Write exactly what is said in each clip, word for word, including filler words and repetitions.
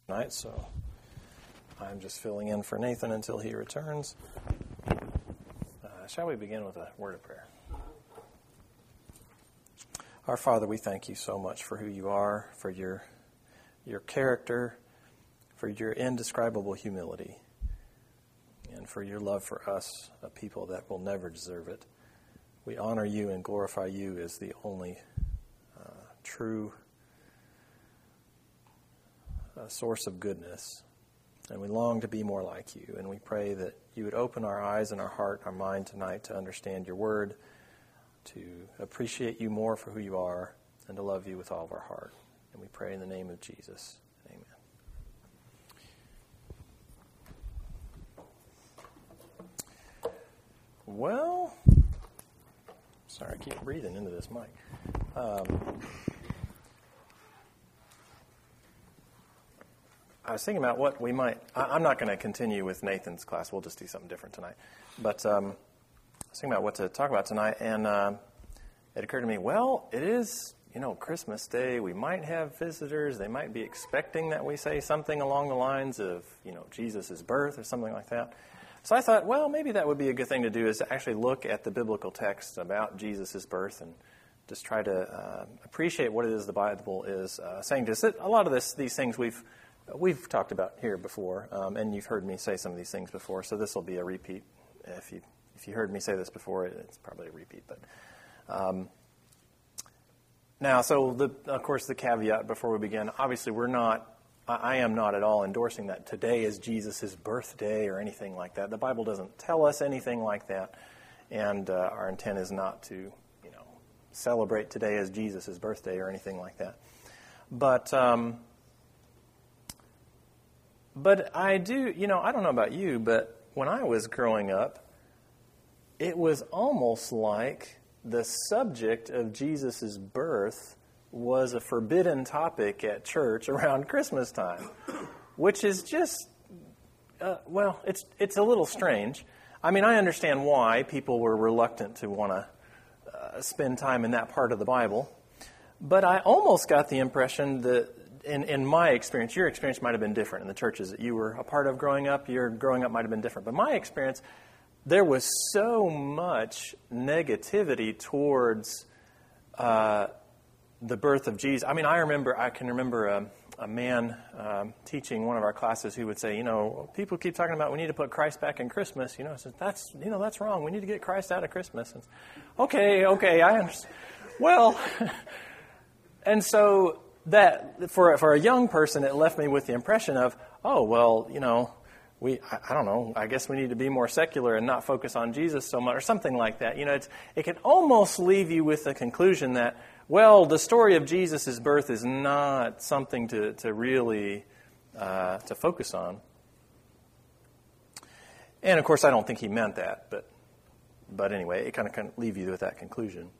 Tonight, so I'm just filling in for Nathan until he returns. Uh, shall we begin with a word of prayer? Our Father, we thank you so much for who you are, for your your character, for your indescribable humility, and for your love for us, a people that will never deserve it. We honor you and glorify you as the only uh, true a source of goodness, and we long to be more like you, and we pray that you would open our eyes and our heart, our mind tonight to understand your word, to appreciate you more for who you are, and to love you with all of our heart. And we pray in the name of Jesus. Amen. Well, sorry, I keep breathing into this mic. Um, I was thinking about what we might... I, I'm not going to continue with Nathan's class. We'll just do something different tonight. But um, I was thinking about what to talk about tonight, and uh, it occurred to me, well, it is, you know, Christmas Day. We might have visitors. They might be expecting that we say something along the lines of, you know, Jesus' birth or something like that. So I thought, well, maybe that would be a good thing to do, is to actually look at the biblical text about Jesus' birth and just try to uh, appreciate what it is the Bible is uh, saying to us. A lot of this, these things we've We've talked about here before, um, and you've heard me say some of these things before, so this will be a repeat. If you if you heard me say this before, it's probably a repeat. But um, now, so the, of course, the caveat before we begin. Obviously, we're not. I am not at all endorsing that today is Jesus' birthday or anything like that. The Bible doesn't tell us anything like that, and uh, our intent is not to, you know, celebrate today as Jesus' birthday or anything like that. But um, But I do, you know, I don't know about you, but when I was growing up, it was almost like the subject of Jesus' birth was a forbidden topic at church around Christmas time, which is just, uh, well, it's it's a little strange. I mean, I understand why people were reluctant to want to uh, spend time in that part of the Bible, but I almost got the impression that In, in my experience, your experience might have been different in the churches that you were a part of growing up. Your growing up might have been different. But my experience, there was so much negativity towards uh, the birth of Jesus. I mean, I remember, I can remember a, a man um, teaching one of our classes who would say, you know, people keep talking about we need to put Christ back in Christmas. You know, I said, that's, you know, that's wrong. We need to get Christ out of Christmas. And, okay, okay, I understand. Well, and so... That for for a young person, it left me with the impression of, oh well, you know, we I, I don't know. I guess we need to be more secular and not focus on Jesus so much, or something like that. You know, it's, it can almost leave you with the conclusion that, well, the story of Jesus' birth is not something to to really uh, to focus on. And of course, I don't think he meant that, but but anyway, it kind of can leave you with that conclusion.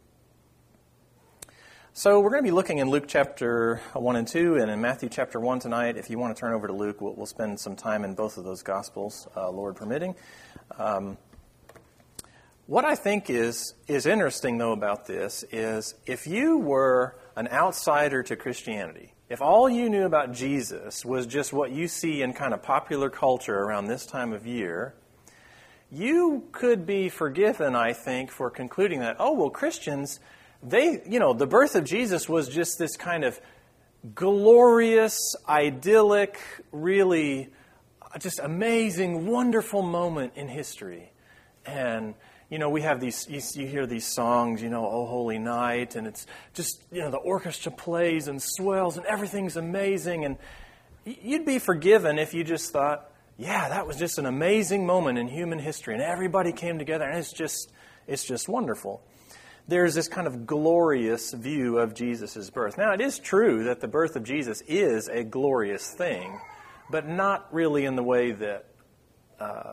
So we're going to be looking in Luke chapter one and two and in Matthew chapter one tonight. If you want to turn over to Luke, we'll, we'll spend some time in both of those Gospels, uh, Lord permitting. Um, what I think is, is interesting, though, about this is if you were an outsider to Christianity, if all you knew about Jesus was just what you see in kind of popular culture around this time of year, you could be forgiven, I think, for concluding that, oh, well, Christians... They, you know, the birth of Jesus was just this kind of glorious, idyllic, really just amazing, wonderful moment in history. And, you know, we have these, you, you hear these songs, you know, Oh Holy Night, and it's just, you know, the orchestra plays and swells and everything's amazing. And you'd be forgiven if you just thought, yeah, that was just an amazing moment in human history and everybody came together and it's just, it's just wonderful. There's this kind of glorious view of Jesus' birth. Now, it is true that the birth of Jesus is a glorious thing, but not really in the way that uh,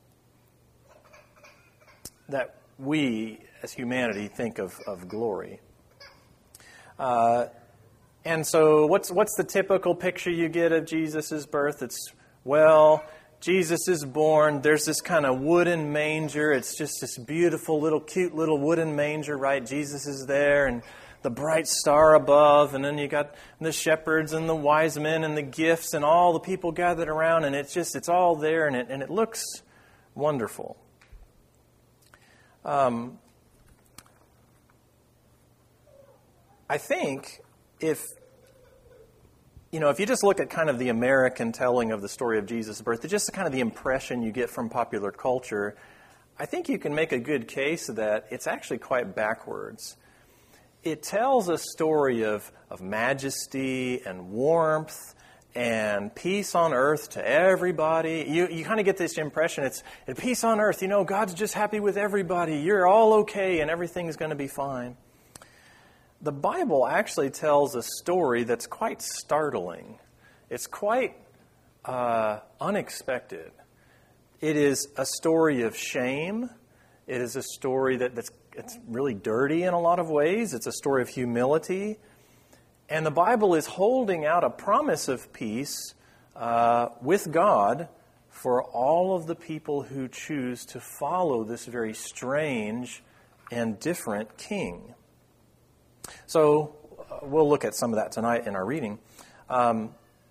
that we, as humanity, think of, of glory. Uh, and so what's what's the typical picture you get of Jesus' birth? It's, well... Jesus is born. There's this kind of wooden manger. It's just this beautiful little, cute little wooden manger, right? Jesus is there, and the bright star above, and then you got the shepherds and the wise men and the gifts and all the people gathered around, and it's just, it's all there, and it, and it looks wonderful. Um, I think if, you know, if you just look at kind of the American telling of the story of Jesus' birth, just kind of the impression you get from popular culture, I think you can make a good case that it's actually quite backwards. It tells a story of, of majesty and warmth and peace on earth to everybody. You you kind of get this impression, it's peace on earth, you know, God's just happy with everybody. You're all okay and everything's going to be fine. The Bible actually tells a story that's quite startling. It's quite uh, unexpected. It is a story of shame. It is a story that, that's it's really dirty in a lot of ways. It's a story of humility. And the Bible is holding out a promise of peace uh, with God for all of the people who choose to follow this very strange and different king. So uh, we'll look at some of that tonight in our reading. Um,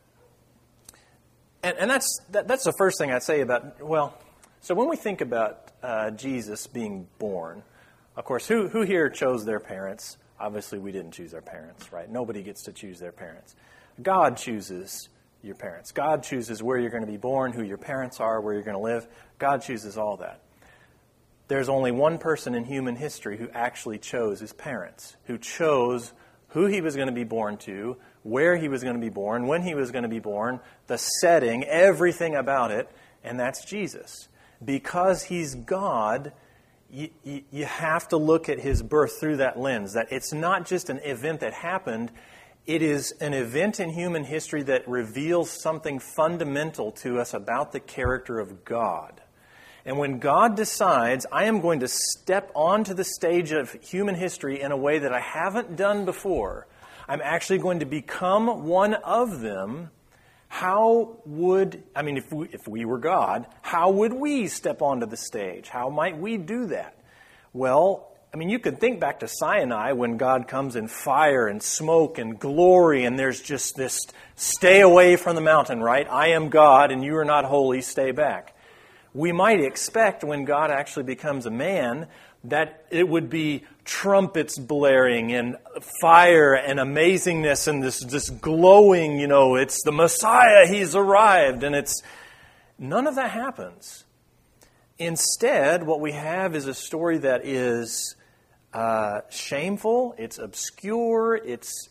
and, and that's that, that's the first thing I'd say about, well, so when we think about uh, Jesus being born, of course, who who here chose their parents? Obviously, we didn't choose our parents, right? Nobody gets to choose their parents. God chooses your parents. God chooses where you're going to be born, who your parents are, where you're going to live. God chooses all that. There's only one person in human history who actually chose his parents, who chose who he was going to be born to, where he was going to be born, when he was going to be born, the setting, everything about it, and that's Jesus. Because he's God, you, you, you have to look at his birth through that lens, that it's not just an event that happened, it is an event in human history that reveals something fundamental to us about the character of God. And when God decides, I am going to step onto the stage of human history in a way that I haven't done before, I'm actually going to become one of them, how would, I mean, if we, if we were God, how would we step onto the stage? How might we do that? Well, I mean, you could think back to Sinai when God comes in fire and smoke and glory, and there's just this, stay away from the mountain, right? I am God, and you are not holy, stay back. We might expect when God actually becomes a man that it would be trumpets blaring and fire and amazingness and this, this glowing, you know, it's the Messiah, he's arrived. And it's, none of that happens. Instead, what we have is a story that is uh, shameful, it's obscure, it's,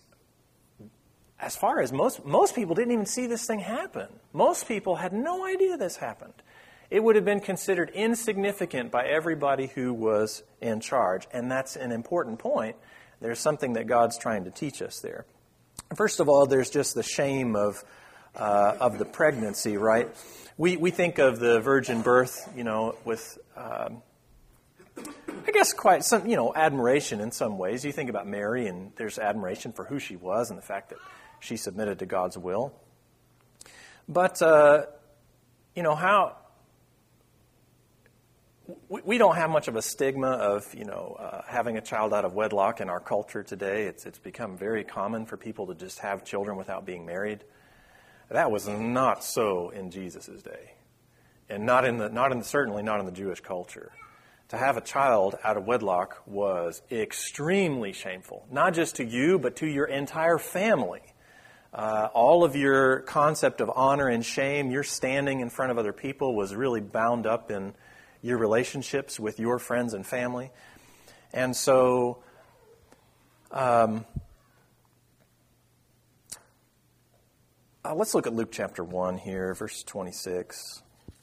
as far as most, most people didn't even see this thing happen. Most people had no idea this happened. It would have been considered insignificant by everybody who was in charge. And that's an important point. There's something that God's trying to teach us there. First of all, there's just the shame of uh, of the pregnancy, right? We we think of the virgin birth, you know, with, um, I guess, quite some, you know, admiration in some ways. You think about Mary, and there's admiration for who she was and the fact that she submitted to God's will. But, uh, you know, how... We don't have much of a stigma of, you know, uh, having a child out of wedlock in our culture today. It's it's become very common for people to just have children without being married. That was not so in Jesus' day, and not in the not in the, certainly not in the Jewish culture. To have a child out of wedlock was extremely shameful, not just to you, but to your entire family. Uh, all of your concept of honor and shame, your standing in front of other people, was really bound up in your relationships with your friends and family. And so um, uh, let's look at Luke chapter one here, verse twenty-six.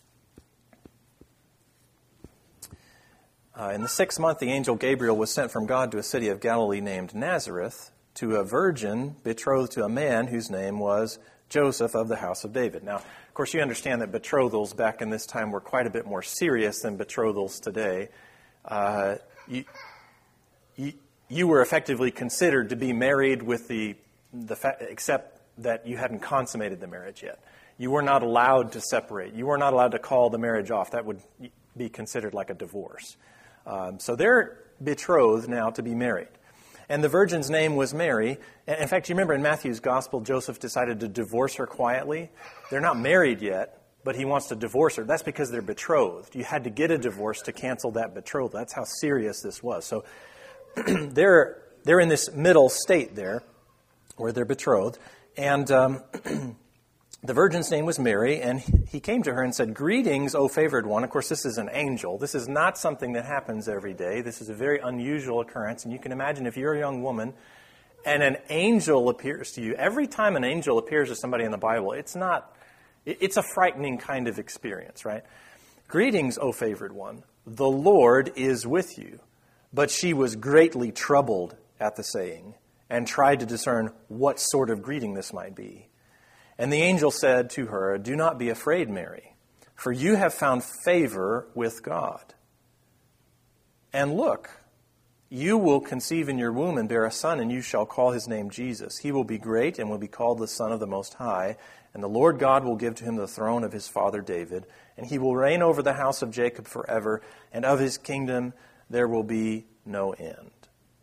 Uh, in the sixth month, the angel Gabriel was sent from God to a city of Galilee named Nazareth to a virgin betrothed to a man whose name was Joseph of the house of David. Now, of course, you understand that betrothals back in this time were quite a bit more serious than betrothals today. Uh, you, you, you were effectively considered to be married with the, the fa- except that you hadn't consummated the marriage yet. You were not allowed to separate. You were not allowed to call the marriage off. That would be considered like a divorce. Um, so they're betrothed now to be married. And the virgin's name was Mary. In fact, you remember in Matthew's gospel, Joseph decided to divorce her quietly. They're not married yet, but he wants to divorce her. That's because they're betrothed. You had to get a divorce to cancel that betrothal. That's how serious this was. So they're they're in this middle state there where they're betrothed. And um, the virgin's name was Mary, and he came to her and said, "Greetings, O favored one." Of course, this is an angel. This is not something that happens every day. This is a very unusual occurrence. And you can imagine if you're a young woman and an angel appears to you, every time an angel appears to somebody in the Bible, it's not, it's a frightening kind of experience, right? "Greetings, O favored one. The Lord is with you." But she was greatly troubled at the saying and tried to discern what sort of greeting this might be. And the angel said to her, "Do not be afraid, Mary, for you have found favor with God. And look, you will conceive in your womb and bear a son, and you shall call his name Jesus. He will be great and will be called the Son of the Most High. And the Lord God will give to him the throne of his father David, and he will reign over the house of Jacob forever, and of his kingdom there will be no end."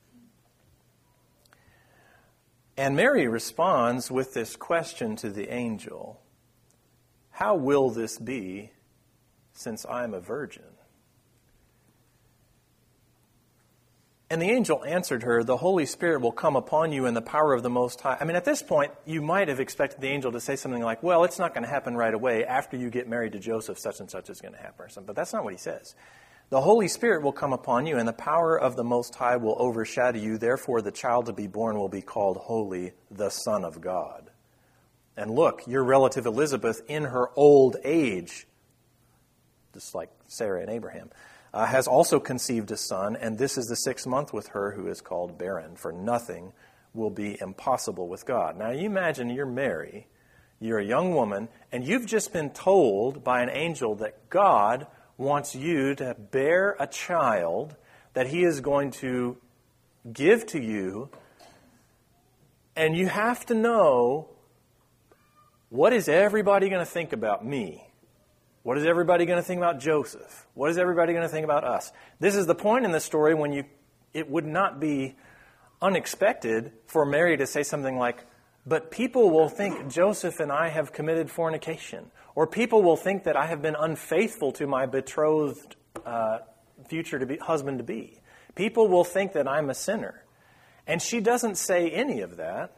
And Mary responds with this question to the angel, "How will this be, since I am a virgin?" And the angel answered her, "The Holy Spirit will come upon you in the power of the Most High." I mean, at this point, you might have expected the angel to say something like, "Well, it's not going to happen right away. After you get married to Joseph, such and such is going to happen," or something. But that's not what he says. "The Holy Spirit will come upon you, and the power of the Most High will overshadow you. Therefore, the child to be born will be called Holy, the Son of God. And look, your relative Elizabeth, in her old age," just like Sarah and Abraham, uh, "has also conceived a son, and this is the sixth month with her who is called barren, for nothing will be impossible with God." Now, you imagine you're Mary, you're a young woman, and you've just been told by an angel that God wants you to bear a child that he is going to give to you, and you have to know, what is everybody going to think about me? What is everybody going to think about Joseph? What is everybody going to think about us? This is the point in the story when you it would not be unexpected for Mary to say something like, "But people will think Joseph and I have committed fornication." Or people will think that I have been unfaithful to my betrothed uh, future to be husband-to-be. People will think that I'm a sinner. And she doesn't say any of that.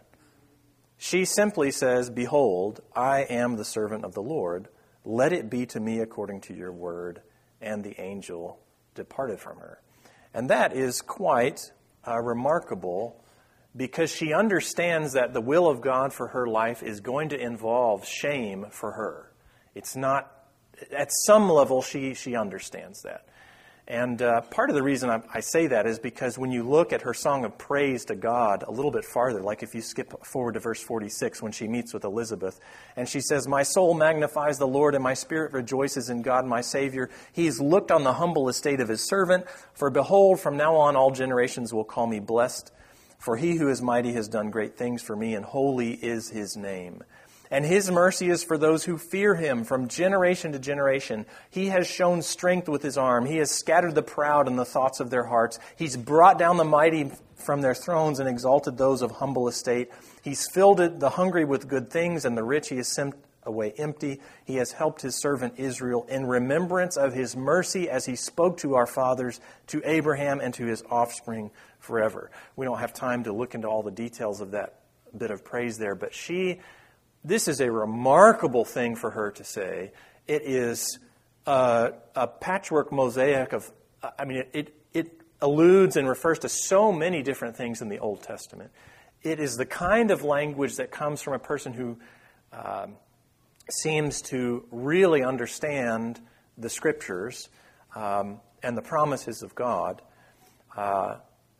She simply says, "Behold, I am the servant of the Lord. Let it be to me according to your word." And the angel departed from her. And that is quite uh, remarkable, because she understands that the will of God for her life is going to involve shame for her. It's not, at some level, she, she understands that. And uh, part of the reason I, I say that is because when you look at her song of praise to God a little bit farther, like if you skip forward to verse forty-six when she meets with Elizabeth, and she says, "My soul magnifies the Lord, and my spirit rejoices in God my Savior. He has looked on the humble estate of his servant. For behold, from now on all generations will call me blessed. For he who is mighty has done great things for me, and holy is his name. And his mercy is for those who fear him from generation to generation. He has shown strength with his arm. He has scattered the proud in the thoughts of their hearts. He's brought down the mighty from their thrones and exalted those of humble estate. He's filled it, the hungry with good things, and the rich he has sent away empty. He has helped his servant Israel in remembrance of his mercy as he spoke to our fathers, to Abraham, and to his offspring forever." We don't have time to look into all the details of that bit of praise there, but she... This is a remarkable thing for her to say. It is a, a patchwork mosaic of, I mean, it, it, it alludes and refers to so many different things in the Old Testament. It is the kind of language that comes from a person who um, seems to really understand the Scriptures um, and the promises of God. Uh,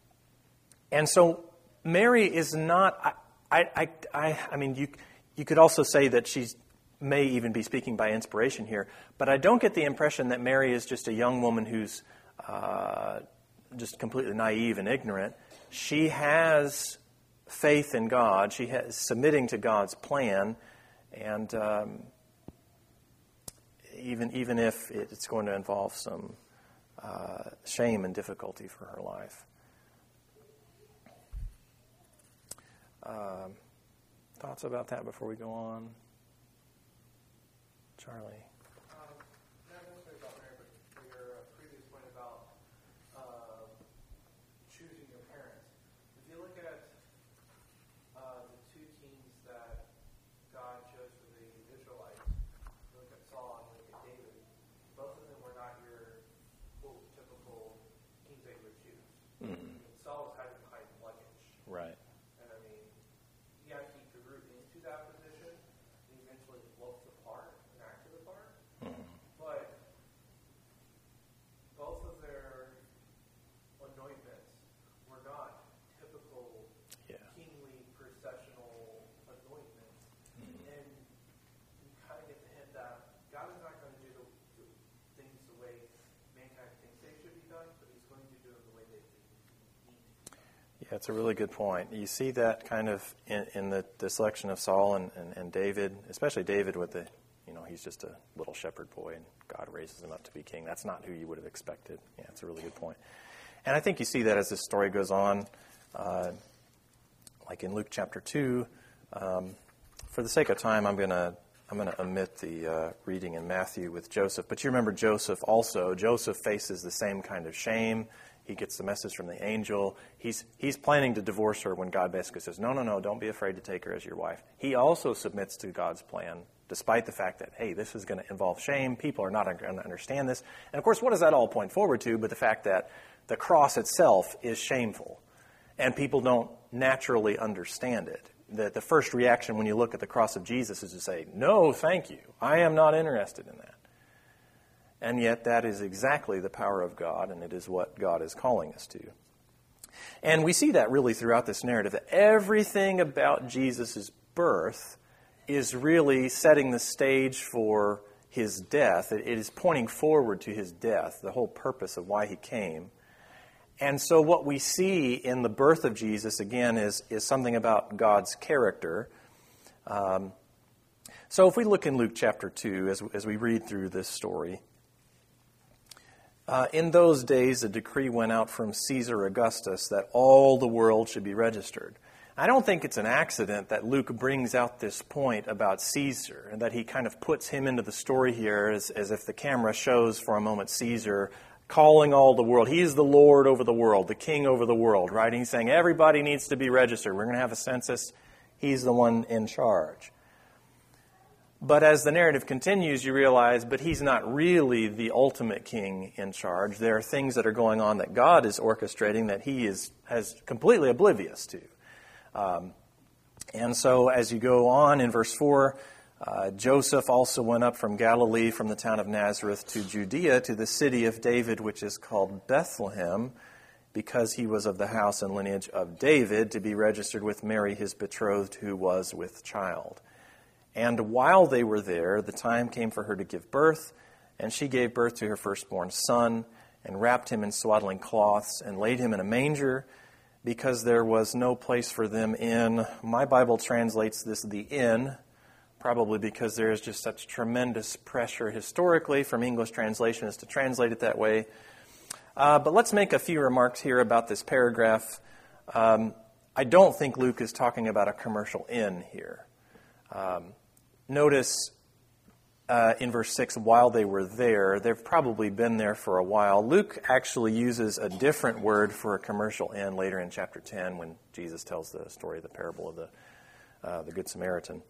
and so Mary is not, I, I, I, I mean, you... You could also say that she may even be speaking by inspiration here, but I don't get the impression that Mary is just a young woman who's uh, just completely naive and ignorant. She has faith in God. She is submitting to God's plan, and um, even even if it's going to involve some uh, shame and difficulty for her life. Um, thoughts about that before we go on? Charlie? Um, not necessarily about Mary, but for your uh, previous point about uh, choosing your parents. If you look at uh, the two kings that God chose for the Israelites, look at Saul and look at David, both of them were not your quote, typical kings that you would choose. Mm-hmm. Saul was hiding behind luggage. Right. And I mean, yes, he grew into that position. He eventually looked the part and acted the part. Mm-hmm. But both of their anointments were not typical Yeah. kingly processional anointments. Mm-hmm. And you kind of get the hint that God is not going to do the, the things the way mankind thinks they should be done, but he's going to do them the way they think need to be done. Yeah, it's a really good point. You see that kind of in, in the, the selection of Saul and, and, and David, especially David with the, you know, he's just a little shepherd boy and God raises him up to be king. That's not who you would have expected. Yeah, it's a really good point. And I think you see that as this story goes on, uh, like in Luke chapter two. Um, for the sake of time, I'm going to I'm going to omit the uh, reading in Matthew with Joseph. But you remember Joseph also. Joseph faces the same kind of shame. He gets the message from the angel. He's he's planning to divorce her when God basically says, no, no, no, don't be afraid to take her as your wife. He also submits to God's plan, despite the fact that, hey, this is going to involve shame. People are not going to understand this. And, of course, what does that all point forward to but the fact that the cross itself is shameful, and people don't naturally understand it. The, the first reaction when you look at the cross of Jesus is to say, no, thank you. I am not interested in that. And yet that is exactly the power of God, and it is what God is calling us to. And we see that really throughout this narrative, that everything about Jesus' birth is really setting the stage for his death. It is pointing forward to his death, the whole purpose of why he came. And so what we see in the birth of Jesus, again, is, is something about God's character. Um, so if we look in Luke chapter two, as, as we read through this story, uh, in those days a decree went out from Caesar Augustus that all the world should be registered. I don't think it's an accident that Luke brings out this point about Caesar, and that he kind of puts him into the story here as, as if the camera shows for a moment Caesar calling all the world. He's the Lord over the world, the king over the world, right? And he's saying everybody needs to be registered. We're going to have a census. He's the one in charge. But as the narrative continues, you realize, but he's not really the ultimate king in charge. There are things that are going on that God is orchestrating that he is has completely oblivious to. Um, and so as you go on in verse four, Uh, Joseph also went up from Galilee, from the town of Nazareth to Judea, to the city of David, which is called Bethlehem, because he was of the house and lineage of David, to be registered with Mary, his betrothed, who was with child. And while they were there, the time came for her to give birth, and she gave birth to her firstborn son, and wrapped him in swaddling cloths, and laid him in a manger, because there was no place for them in. My Bible translates this the inn, probably because there is just such tremendous pressure historically from English translations to translate it that way. Uh, but let's make a few remarks here about this paragraph. Um, I don't think Luke is talking about a commercial inn here. Um, notice uh, in verse six, while they were there, they've probably been there for a while. Luke actually uses a different word for a commercial inn later in chapter ten when Jesus tells the story of the parable of the, uh, the Good Samaritan.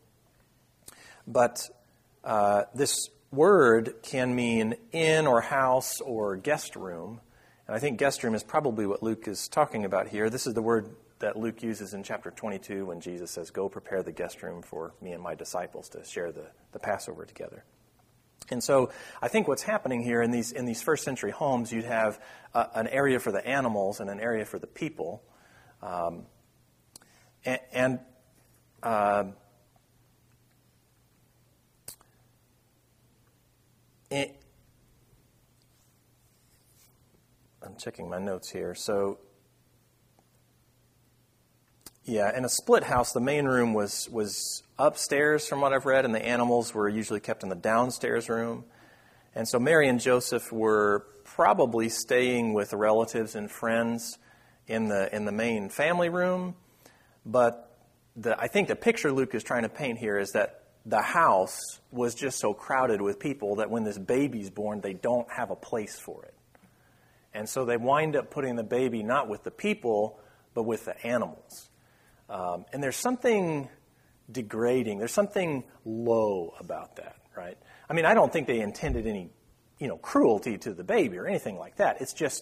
But uh, this word can mean inn or house or guest room. And I think guest room is probably what Luke is talking about here. This is the word that Luke uses in chapter twenty-two when Jesus says, go prepare the guest room for me and my disciples to share the, the Passover together. And so I think what's happening here in these in these first century homes, you'd have uh, an area for the animals and an area for the people. Um, and... and uh, It, I'm checking my notes here. So, yeah, in a split house, the main room was, was upstairs from what I've read, and the animals were usually kept in the downstairs room. And so Mary and Joseph were probably staying with relatives and friends in the in the main family room. But the I think the picture Luke is trying to paint here is that the house was just so crowded with people that when this baby's born, they don't have a place for it. And so they wind up putting the baby not with the people, but with the animals. Um, and there's something degrading, there's something low about that, right? I mean, I don't think they intended any, you know, cruelty to the baby or anything like that. It's just,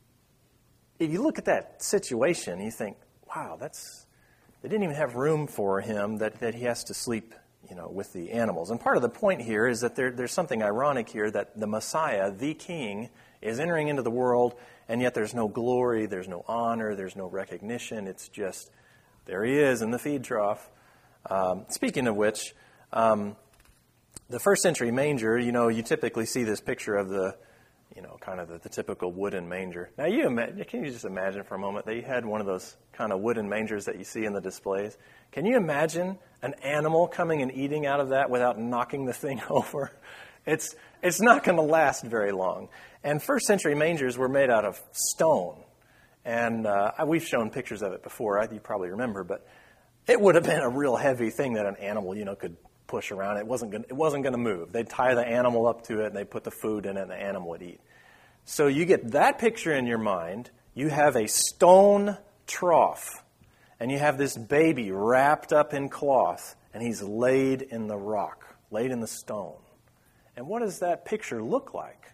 if you look at that situation, you think, wow, that's, they didn't even have room for him, that, that he has to sleep, you know, with the animals. And part of the point here is that there, there's something ironic here, that the Messiah, the King, is entering into the world, and yet there's no glory, there's no honor, there's no recognition. It's just, there he is in the feed trough. Um, speaking of which, um, the first century manger, you know, you typically see this picture of the, you know, kind of the, the typical wooden manger. Now, you imagine, can you just imagine for a moment that you had one of those kind of wooden mangers that you see in the displays? Can you imagine an animal coming and eating out of that without knocking the thing over? It's it's not going to last very long. And first century mangers were made out of stone. And uh, we've shown pictures of it before. You probably remember, but it would have been a real heavy thing that an animal, you know, could push around. It wasn't going it wasn't going to move. They'd tie the animal up to it, and they'd put the food in it, and the animal would eat. So you get that picture in your mind. You have a stone trough, and you have this baby wrapped up in cloth, and he's laid in the rock, laid in the stone. And what does that picture look like?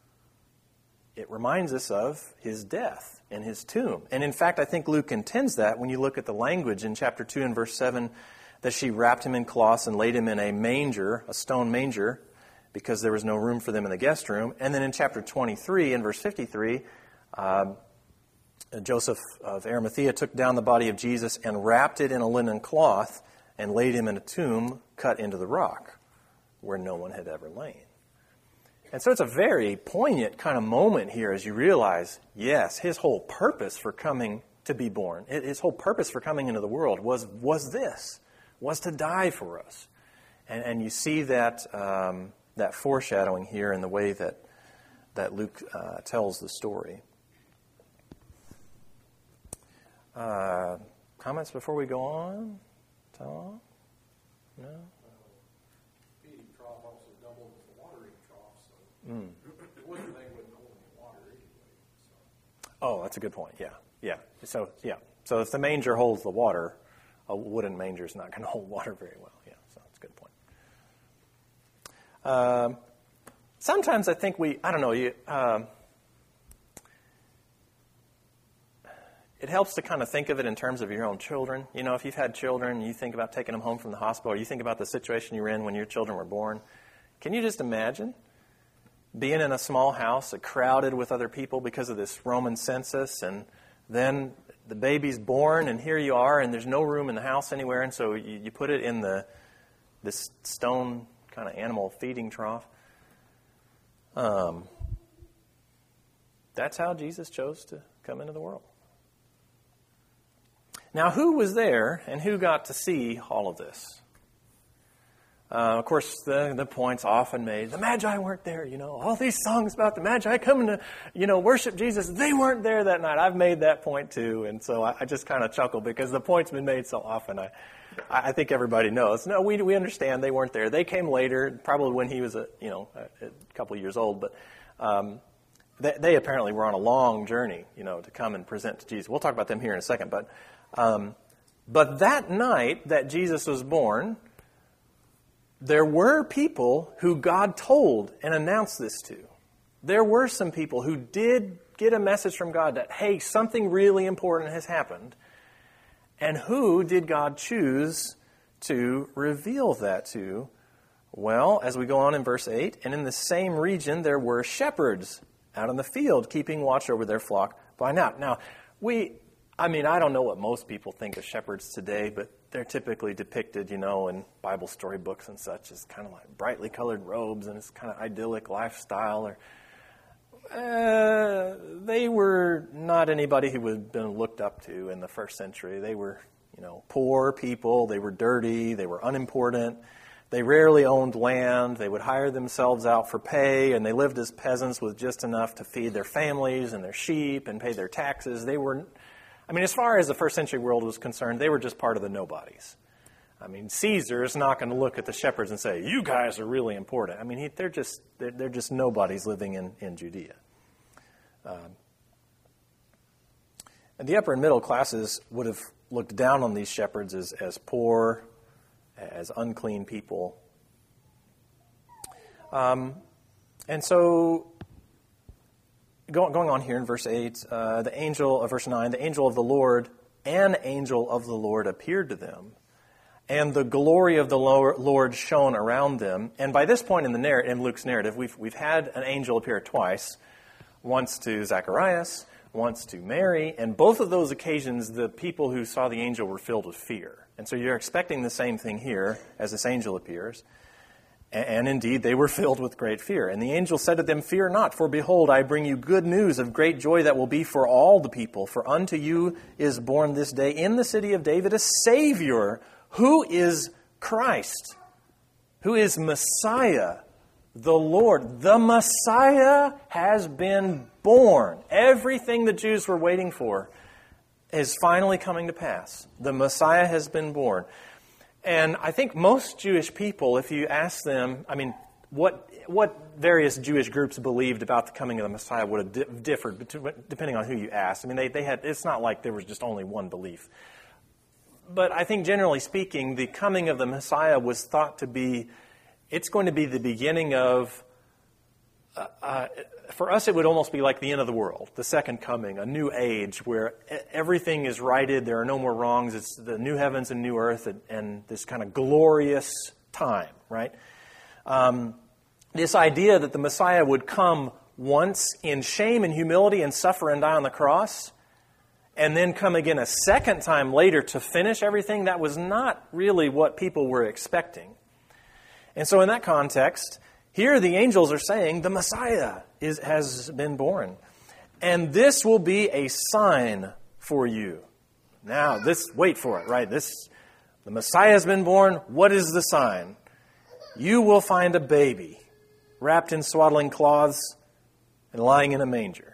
It reminds us of his death in his tomb. And in fact, I think Luke intends that when you look at the language in chapter two and verse seven, that she wrapped him in cloths and laid him in a manger, a stone manger, because there was no room for them in the guest room. And then in chapter twenty-three and verse fifty-three, um, Joseph of Arimathea took down the body of Jesus and wrapped it in a linen cloth and laid him in a tomb cut into the rock where no one had ever lain. And so it's a very poignant kind of moment here as you realize, yes, his whole purpose for coming to be born, his whole purpose for coming into the world was was this, was to die for us. And, and you see that um, that foreshadowing here in the way that, that Luke uh, tells the story. Uh, comments before we go on? Tom? No? Mm. It wasn't they wouldn't hold any water anyway. So. Oh, that's a good point. Yeah, yeah. So yeah. So if the manger holds the water, a wooden manger is not going to hold water very well. Yeah. So that's a good point. Um, sometimes I think we, I don't know, you. Um, it helps to kind of think of it in terms of your own children. You know, if you've had children, you think about taking them home from the hospital, or you think about the situation you were in when your children were born. Can you just imagine being in a small house, crowded with other people because of this Roman census, and then the baby's born, and here you are, and there's no room in the house anywhere, and so you, you put it in the this stone kind of animal feeding trough. Um, that's how Jesus chose to come into the world. Now, who was there, and who got to see all of this? Uh, of course, the, the point's often made, the Magi weren't there, you know. All these songs about the Magi coming to, you know, worship Jesus, they weren't there that night. I've made that point too, and so I, I just kind of chuckle because the point's been made so often. I I think everybody knows. No, we we understand they weren't there. They came later, probably when he was, a you know, a, a couple of years old, but um, they, they apparently were on a long journey, you know, to come and present to Jesus. We'll talk about them here in a second, but um, but that night that Jesus was born, there were people who God told and announced this to. There were some people who did get a message from God that, hey, something really important has happened. And who did God choose to reveal that to? Well, as we go on in verse eight, and in the same region there were shepherds out in the field keeping watch over their flock by night. Now, we, I mean, I don't know what most people think of shepherds today, but they're typically depicted, you know, in Bible storybooks and such as kind of like brightly colored robes and it's kind of idyllic lifestyle. Or uh, they were not anybody who would have been looked up to in the first century. They were, you know, poor people. They were dirty. They were unimportant. They rarely owned land. They would hire themselves out for pay, and they lived as peasants with just enough to feed their families and their sheep and pay their taxes. They were I mean, as far as the first century world was concerned, they were just part of the nobodies. I mean, Caesar is not going to look at the shepherds and say, you guys are really important. I mean, he, they're just they're, they're just nobodies living in, in Judea. Um, and the upper and middle classes would have looked down on these shepherds as, as poor, as unclean people. Um, and so, go, going on here in verse eight, uh, the angel of verse nine, the angel of the Lord, an angel of the Lord appeared to them. And the glory of the Lord shone around them. And by this point in the narr- in Luke's narrative, we've we've had an angel appear twice, once to Zacharias, once to Mary, and both of those occasions, the people who saw the angel were filled with fear. And so you're expecting the same thing here as this angel appears. And, and indeed, they were filled with great fear. And the angel said to them, "Fear not, for behold, I bring you good news of great joy that will be for all the people. For unto you is born this day in the city of David a Savior, who is Christ, who is Messiah, the Lord." The Messiah has been born. Everything the Jews were waiting for is finally coming to pass. The Messiah has been born. And I think most Jewish people, if you ask them, I mean, what what various Jewish groups believed about the coming of the Messiah would have di- differed depending on who you asked. I mean, they, they had. It's not like there was just only one belief. But I think generally speaking, the coming of the Messiah was thought to be, it's going to be the beginning of, uh, uh, for us it would almost be like the end of the world, the second coming, a new age where everything is righted, there are no more wrongs, it's the new heavens and new earth, and, and this kind of glorious time, right? Um, this idea that the Messiah would come once in shame and humility and suffer and die on the cross, and then come again a second time later to finish everything, that was not really what people were expecting. And so in that context, here the angels are saying the Messiah is, has been born. And this will be a sign for you. Now, this, wait for it, right? This, the Messiah has been born. What is the sign? You will find a baby wrapped in swaddling cloths and lying in a manger.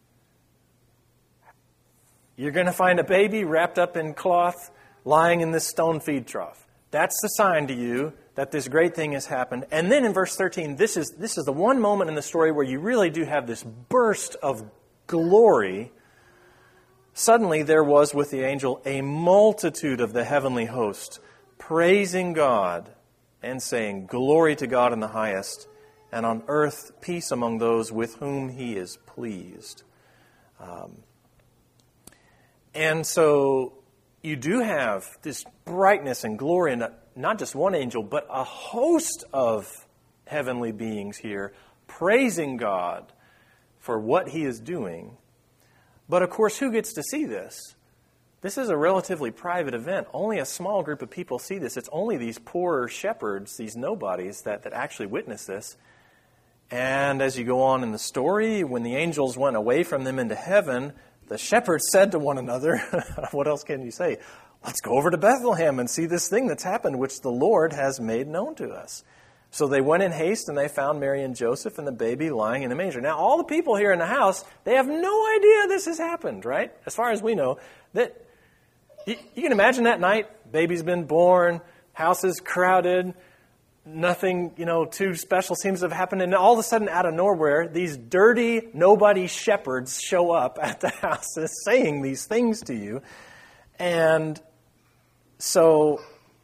You're going to find a baby wrapped up in cloth, lying in this stone feed trough. That's the sign to you that this great thing has happened. And then in verse thirteen, this is this is the one moment in the story where you really do have this burst of glory. Suddenly there was with the angel a multitude of the heavenly host, praising God and saying, "Glory to God in the highest, and on earth peace among those with whom He is pleased." Um, And so you do have this brightness and glory in not just one angel, but a host of heavenly beings here praising God for what He is doing. But of course, who gets to see this? This is a relatively private event. Only a small group of people see this. It's only these poor shepherds, these nobodies, that, that actually witness this. And as you go on in the story, when the angels went away from them into heaven, the shepherds said to one another, what else can you say? Let's go over to Bethlehem and see this thing that's happened, which the Lord has made known to us. So they went in haste and they found Mary and Joseph and the baby lying in a manger. Now, all the people here in the house, they have no idea this has happened, right? As far as we know. That you, you can imagine that night, baby's been born, house is crowded, nothing, you know, too special seems to have happened. And all of a sudden, out of nowhere, these dirty, nobody shepherds show up at the house saying these things to you. And so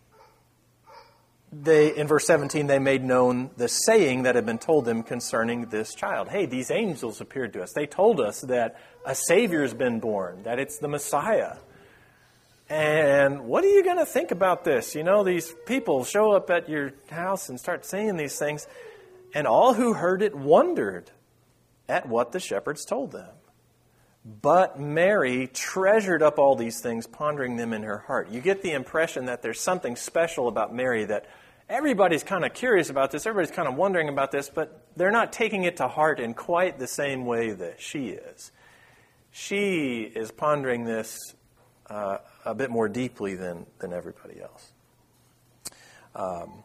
they, in verse seventeen, they made known the saying that had been told them concerning this child. Hey, these angels appeared to us. They told us that a Savior has been born, that it's the Messiah. And what are you going to think about this? You know, these people show up at your house and start saying these things. And all who heard it wondered at what the shepherds told them. But Mary treasured up all these things, pondering them in her heart. You get the impression that there's something special about Mary, that everybody's kind of curious about this, everybody's kind of wondering about this, but they're not taking it to heart in quite the same way that she is. She is pondering this uh, a bit more deeply than, than everybody else. Um,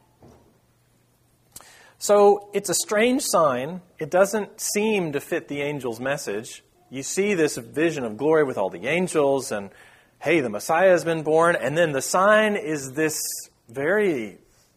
so it's a strange sign. It doesn't seem to fit the angel's message. you see this vision of glory with all the angels, and hey, the Messiah has been born, and then the sign is this very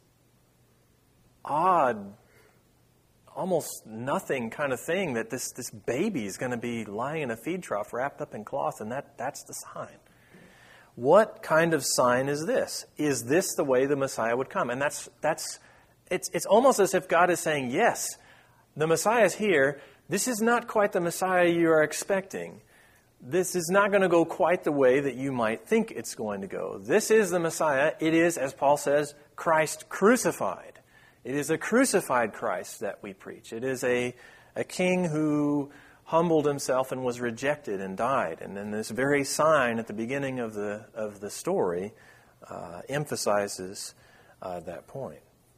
odd, almost nothing kind of thing, that this, this baby is going to be lying in a feed trough wrapped up in cloth, and that, that's the sign. What kind of sign is this? Is this the way the Messiah would come? And that's that's it's it's almost as if God is saying, yes, the Messiah is here. This is not quite the Messiah you are expecting. This is not going to go quite the way that you might think it's going to go. This is the Messiah. It is, as Paul says, Christ crucified. It is a crucified Christ that we preach. It is a, a king who humbled himself and was rejected and died. And then this very sign at the beginning of the of the story uh, emphasizes uh, that point.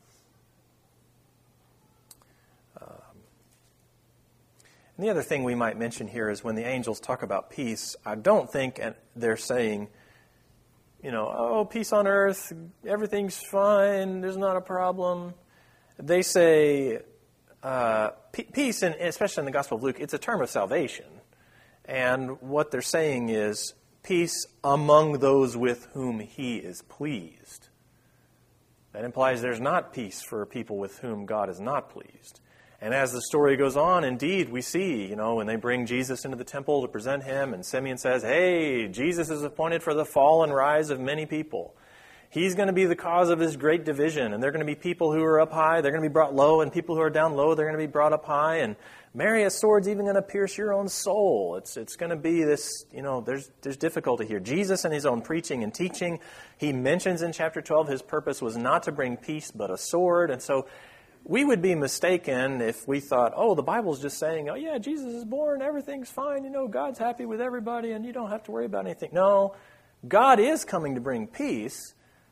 Um, and the other thing we might mention here is when the angels talk about peace, I don't think they're saying, you know, oh, peace on earth, everything's fine, there's not a problem. They say, uh, peace, and especially in the Gospel of Luke, it's a term of salvation. And what they're saying is peace among those with whom he is pleased. That implies there's not peace for people with whom God is not pleased. And as the story goes on, indeed, we see, you know, when they bring Jesus into the temple to present him, and Simeon says, hey, Jesus is appointed for the fall and rise of many people. He's going to be the cause of this great division, and there are going to be people who are up high, they're going to be brought low, and people who are down low, they're going to be brought up high, and Mary, a sword's even going to pierce your own soul. It's it's going to be this, you know, there's there's difficulty here. Jesus in his own preaching and teaching, he mentions in chapter twelve his purpose was not to bring peace but a sword, and so we would be mistaken if we thought, oh, the Bible's just saying, oh yeah, Jesus is born, everything's fine, you know, God's happy with everybody, and you don't have to worry about anything. No, God is coming to bring peace,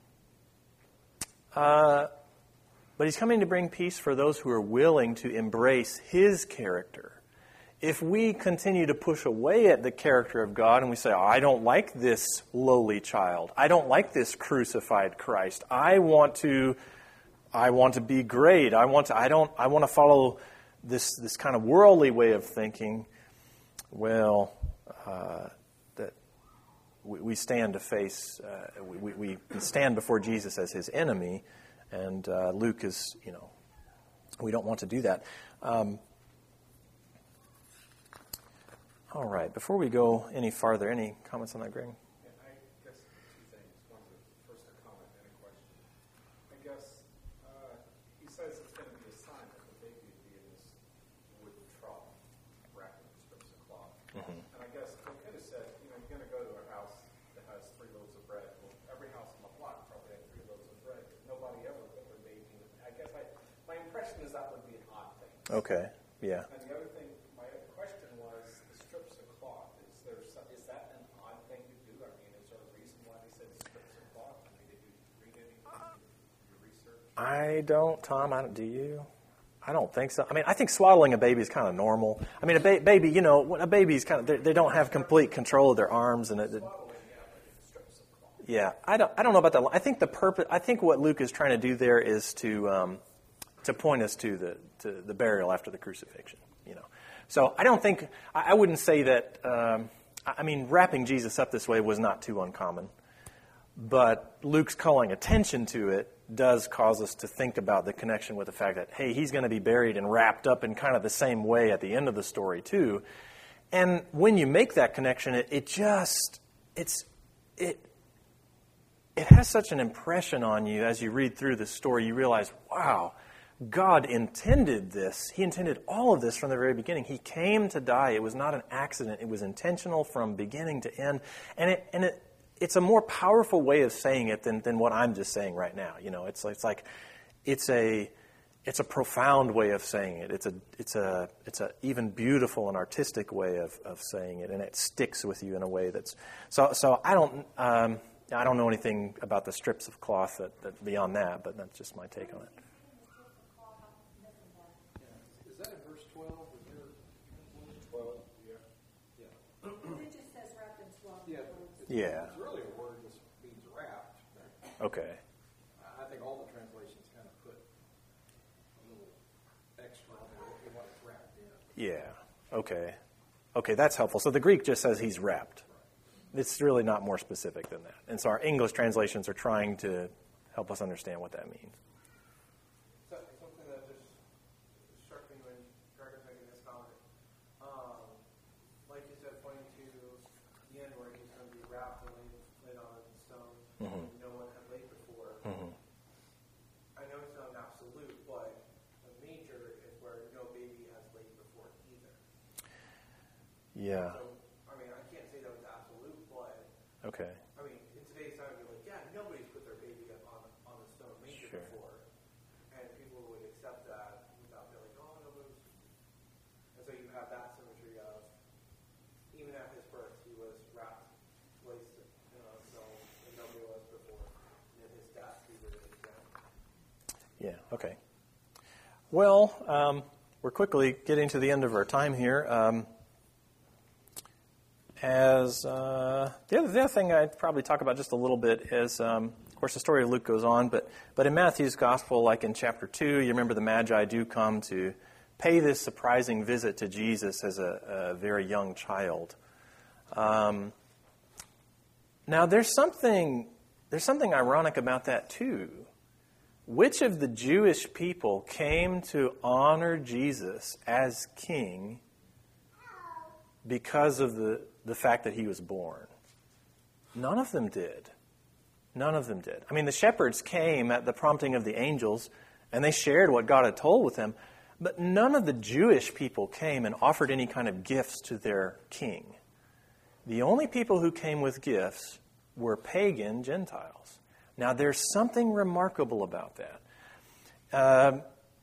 Uh, but he's coming to bring peace for those who are willing to embrace his character. If we continue to push away at the character of God and we say, oh, I don't like this lowly child. I don't like this crucified Christ. I want to, I want to be great. I want to, I don't, I want to follow this, this kind of worldly way of thinking. Well, uh, that we, we stand to face, uh, we, we stand before Jesus as his enemy, and uh, Luke is, you know, we don't want to do that. Um, all right, before we go any farther, any comments on that, Greg? Yeah, I guess two things. One is first a comment and a question. I guess uh, he says it's going to be a sign that the baby will be in this wooden trough wrapped in strips of cloth. Mm-hmm. And I guess they could have said, you know, you're going to go to a house that has three loaves of bread. Well, every house on the block probably had three loaves of bread. But nobody ever put their baby in. I guess I, my impression is that would be an odd thing. Okay, yeah. And the other thing, my other question was the strips of cloth. Is there some, is that an odd thing to do? I mean, is there a reason why they said strips of cloth? I mean, did you read anything in your research? I don't, Tom. I don't. Do you? I don't think so. I mean, I think swaddling a baby is kind of normal. I mean, a ba- baby, you know, when a baby's kind of, they, they don't have complete control of their arms, and it, it, yeah, I don't, I don't know about that. I think the purpose, I think what Luke is trying to do there is to, um, to point us to the to the burial after the crucifixion. You know, so I don't think, I, I wouldn't say that. Um, I, I mean, wrapping Jesus up this way was not too uncommon, but Luke's calling attention to it does cause us to think about the connection with the fact that, hey, he's going to be buried and wrapped up in kind of the same way at the end of the story too. And when you make that connection, it, it just, it's, it, it has such an impression on you as you read through the story. You realize, wow, God intended this. He intended all of this from the very beginning. He came to die. It was not an accident. It was intentional from beginning to end. And it, and it, it's a more powerful way of saying it than, than what I'm just saying right now. You know, it's it's like it's a it's a profound way of saying it. It's a it's a it's a even beautiful and artistic way of, of saying it, and it sticks with you in a way that's so so. I don't um, I don't know anything about the strips of cloth that, that beyond that, but that's just my take on it. Is that in verse twelve? Is there twelve? Yeah. Yeah. It just says wrapped in twelve. Yeah. Yeah. It's really a word that means wrapped. Okay. I think all the translations kind of put a little extra on there if you want it wrapped in. Yeah. Okay. Okay, that's helpful. So the Greek just says he's wrapped. It's really not more specific than that. And so our English translations are trying to help us understand what that means. So, something that just struck me when Greg was making this comment. Um, like you said, pointing to the end where he's going to be wrapped and laid, laid on a stone, Mhm. and no one had laid before. Mm-hmm. I know it's not an absolute, but the major is where no baby has laid before either. Yeah. So, I mean, I can't say that was absolute, but Okay. I mean, in today's time, you're like, yeah, nobody's put their baby up on on the stone manger Sure. before, and people would accept that without being like, oh, nobody's. And so you have that symmetry of, even at his birth, he was wrapped, placed in a stone, and nobody was before. And in his death, he was exempt. Yeah, okay. Well, um, we're quickly getting to the end of our time here. Um, as uh, the, other, the other thing I'd probably talk about just a little bit is, um, of course, the story of Luke goes on, but, but in Matthew's Gospel, like in chapter two, you remember the Magi do come to pay this surprising visit to Jesus as a, a very young child. Um, now, there's something there's something ironic about that, too. Which of the Jewish people came to honor Jesus as king because of the, the fact that he was born? None of them did. None of them did. I mean, the shepherds came at the prompting of the angels, and they shared what God had told with them, but none of the Jewish people came and offered any kind of gifts to their king. The only people who came with gifts were pagan Gentiles. Now, there's something remarkable about that. Um,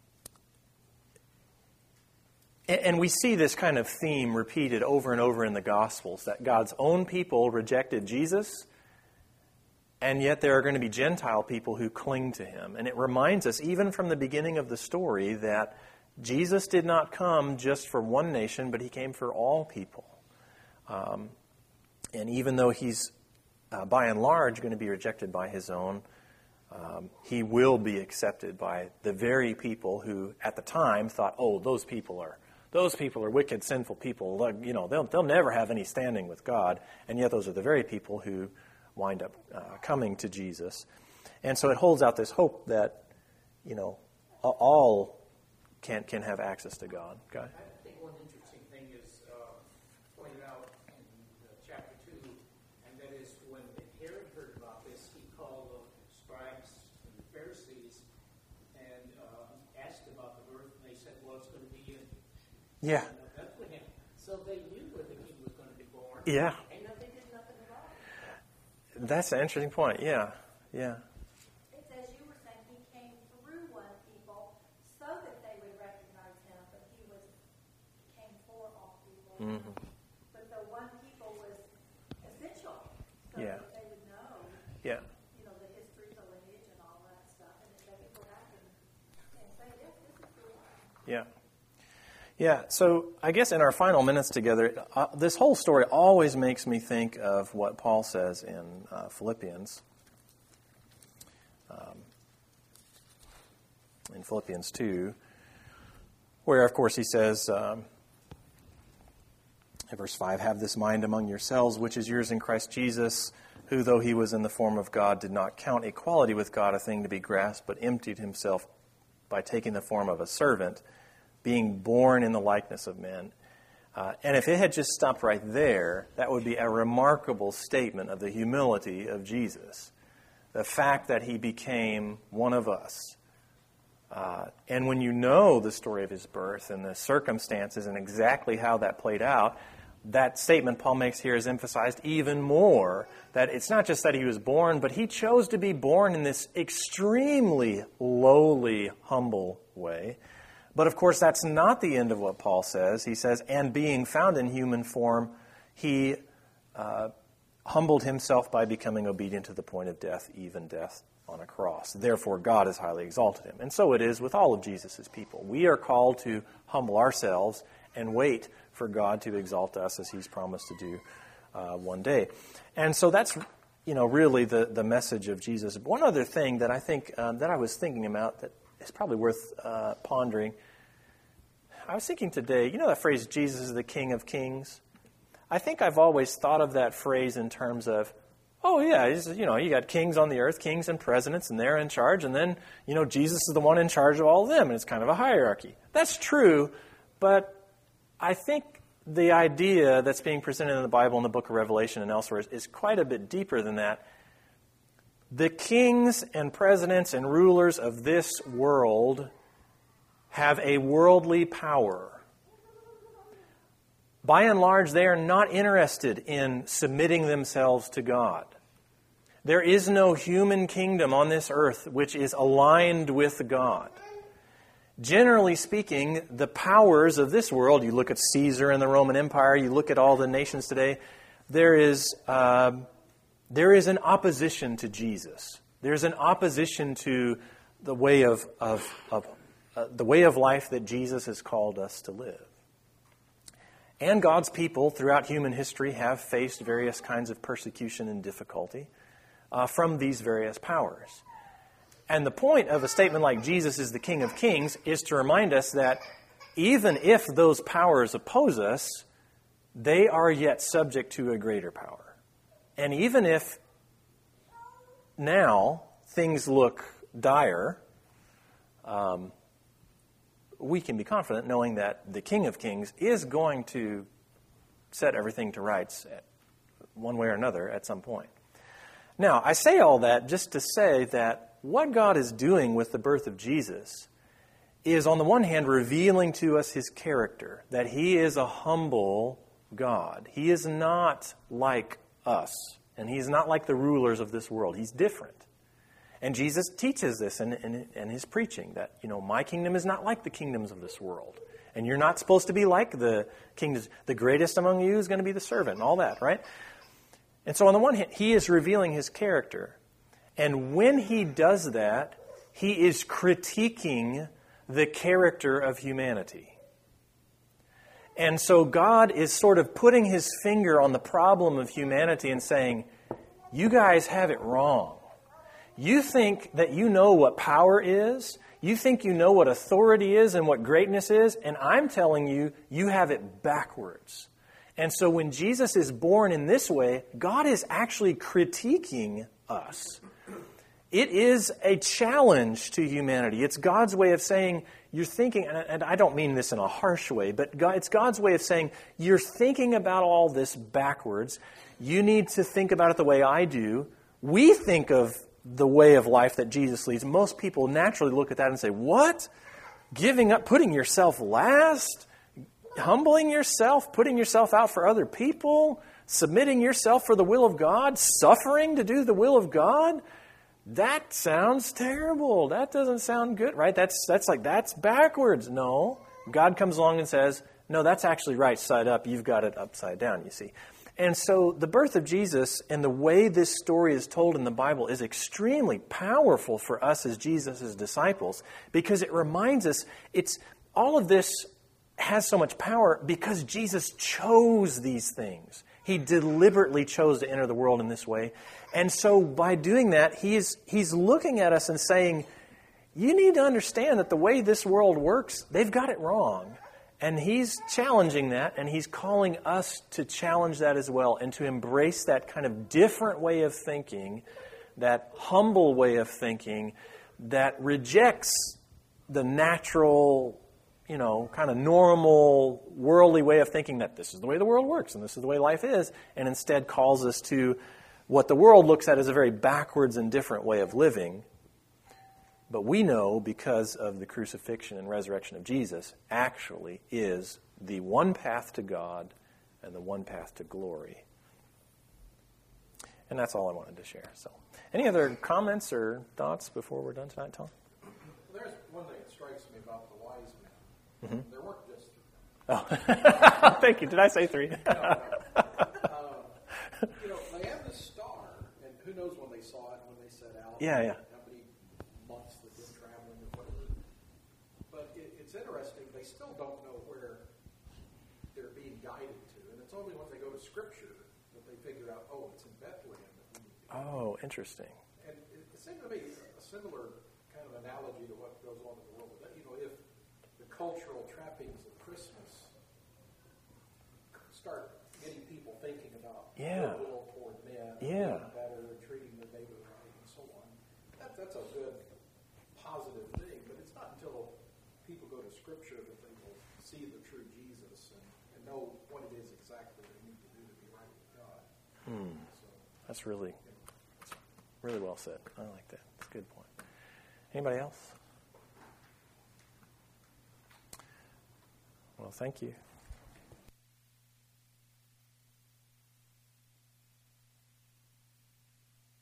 and, and we see this kind of theme repeated over and over in the Gospels, that God's own people rejected Jesus, and yet there are going to be Gentile people who cling to him. And it reminds us, even from the beginning of the story, that Jesus did not come just for one nation, but he came for all people. Um, and even though he's Uh, by and large, going to be rejected by his own, um, he will be accepted by the very people who, at the time, thought, "Oh, those people are those people are wicked, sinful people. Like, you know, they'll they'll never have any standing with God." And yet, those are the very people who wind up uh, coming to Jesus. And so, it holds out this hope that, you know, all can can have access to God. God. I think one interesting thing is uh, pointed out in uh, chapter two, and that is when Herod heard about this, he called the scribes and the Pharisees and uh, asked about the birth, and they said, well, it's going to be in Yeah. Bethlehem. So they knew where the king was going to be born. Yeah. And no, they did nothing about it. That's an interesting point. Yeah. Yeah. It's as you were saying, he came through one people so that they would recognize him, but he was came for all people. Mm-hmm. But the one people was essential so Yeah. that they would know, Yeah. you know, the history, the lineage, and all that stuff, and that they could go back and, and say, yes, this is the one. Yeah. Yeah, so I guess in our final minutes together, uh, this whole story always makes me think of what Paul says in uh, Philippians. Um, in Philippians two, where, of course, he says, um, in verse five, "Have this mind among yourselves, which is yours in Christ Jesus, who, though he was in the form of God, did not count equality with God a thing to be grasped, but emptied himself by taking the form of a servant, being born in the likeness of men." Uh, and if it had just stopped right there, that would be a remarkable statement of the humility of Jesus. The fact that he became one of us. Uh, and when you know the story of his birth and the circumstances and exactly how that played out, that statement Paul makes here is emphasized even more, that it's not just that he was born, but he chose to be born in this extremely lowly, humble way. But of course, that's not the end of what Paul says. He says, and being found in human form, he uh, humbled himself by becoming obedient to the point of death, even death on a cross. Therefore, God has highly exalted him. And so it is with all of Jesus' people. We are called to humble ourselves and wait for God to exalt us as he's promised to do uh, one day. And so that's, you know, really the, the message of Jesus. One other thing that I think, um, that I was thinking about that is probably worth uh, pondering. I was thinking today, you know that phrase, Jesus is the King of Kings? I think I've always thought of that phrase in terms of, oh yeah, he's, you know, you got kings on the earth, kings and presidents, and they're in charge, and then, you know, Jesus is the one in charge of all of them, and it's kind of a hierarchy. That's true, but I think the idea that's being presented in the Bible, in the book of Revelation and elsewhere, is, is quite a bit deeper than that. The kings and presidents and rulers of this world have a worldly power. By and large, they are not interested in submitting themselves to God. There is no human kingdom on this earth which is aligned with God. Generally speaking, the powers of this world, you look at Caesar and the Roman Empire, you look at all the nations today, there is, uh, there is an opposition to Jesus. There's an opposition to the way of, of, of uh, the way of life that Jesus has called us to live. And God's people throughout human history have faced various kinds of persecution and difficulty uh, from these various powers. And the point of a statement like Jesus is the King of Kings is to remind us that even if those powers oppose us, they are yet subject to a greater power. And even if now things look dire, um, we can be confident knowing that the King of Kings is going to set everything to rights at one way or another at some point. Now, I say all that just to say that what God is doing with the birth of Jesus is, on the one hand, revealing to us His character, that He is a humble God. He is not like us, and He is not like the rulers of this world. He's different. And Jesus teaches this in, in, in His preaching, that, you know, my kingdom is not like the kingdoms of this world. And you're not supposed to be like the kingdoms. The greatest among you is going to be the servant, and all that, right? And so on the one hand, He is revealing His character. And when He does that, He is critiquing the character of humanity. And so God is sort of putting His finger on the problem of humanity and saying, you guys have it wrong. You think that you know what power is. You think you know what authority is and what greatness is. And I'm telling you, you have it backwards. And so when Jesus is born in this way, God is actually critiquing us. It is a challenge to humanity. It's God's way of saying, you're thinking, and I don't mean this in a harsh way, but God, it's God's way of saying, you're thinking about all this backwards. You need to think about it the way I do. We think of the way of life that Jesus leads. Most people naturally look at that and say, what? Giving up, putting yourself last? Humbling yourself, putting yourself out for other people? Submitting yourself for the will of God? Suffering to do the will of God? That sounds terrible. That doesn't sound good, right? That's that's like, that's backwards. No. God comes along and says, no, that's actually right side up. You've got it upside down, you see. And so the birth of Jesus and the way this story is told in the Bible is extremely powerful for us as Jesus' disciples, because it reminds us it's all of this has so much power because Jesus chose these things. He deliberately chose to enter the world in this way. And so by doing that, he's, he's looking at us and saying, you need to understand that the way this world works, they've got it wrong. And He's challenging that, and He's calling us to challenge that as well and to embrace that kind of different way of thinking, that humble way of thinking that rejects the natural, you know, kind of normal, worldly way of thinking that this is the way the world works and this is the way life is, and instead calls us to what the world looks at as a very backwards and different way of living. But we know, because of the crucifixion and resurrection of Jesus, actually is the one path to God and the one path to glory. And that's all I wanted to share. So, any other comments or thoughts before we're done tonight, Tom? There's one thing that strikes me about the wise men. Mm-hmm. There weren't just three. Oh, thank you. Did I say three? No, no. um, you know, they have this star, and who knows when they saw it, when they set out. Yeah, yeah. How many months they've been traveling or whatever. But it, it's interesting, they still don't know where they're being guided to. And it's only when they go to Scripture that they figure out, oh, it's in Bethlehem that we need to go. Oh, interesting. And it, it seemed to me a similar kind of analogy to what goes on in the world. That, you know, if the cultural trappings of Christmas start getting people thinking about Yeah. goodwill toward men, Yeah. being better, treating their neighbor right, and so on. That, that's a good, positive thing, but it's not until people go to Scripture that they will see the true Jesus and, and know what it is exactly they need to do to be right with God. Hmm. So, That's really, really well said. I like that. That's a good point. Anybody else? Well, thank you